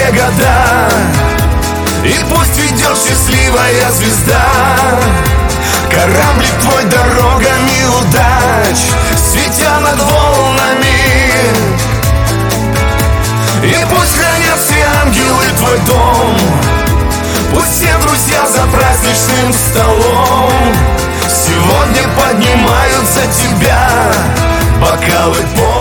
все года. И пусть ведет счастливая звезда кораблик твой дорогами удач, светя над волнами. И пусть хранят все ангелы твой дом, пусть все друзья за праздничным столом сегодня поднимают за тебя бокалы.